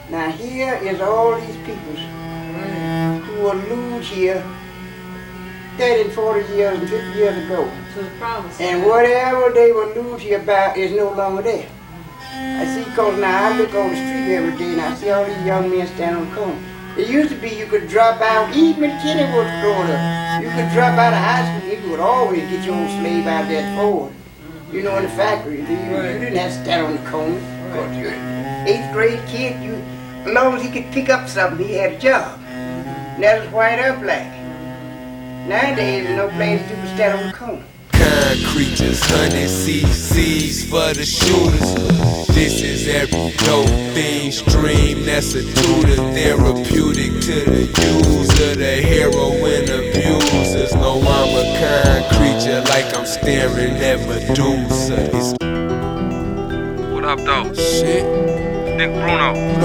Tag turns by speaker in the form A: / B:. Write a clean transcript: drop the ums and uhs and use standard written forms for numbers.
A: Now here is all these people who were lewd here 30 and 40 years and 50 years ago.
B: To the promise.
A: And whatever they were lewd here about is no longer there. I see, cause now I look on the street every day and I see all these young men standing on the corner. It used to be you could drop out, even when Kenny was growing up, you could drop out of high school, you could always get your own slave out there at Ford. You know, in the factory. You didn't have to stand on the corner. Cause you're an 8th grade kid, as long as he could pick up something, he had a job. And that was white or black. Nowadays, there's no place to stand on the corner.
C: Kind creatures, 100 cc's for the shooters. This is every dope fiend stream that's a tutor, therapeutic to the user, the heroin abusers. No, I'm a kind creature, like I'm staring at Medusa.
D: What up, though?
C: Shit.
D: Nick Bruno.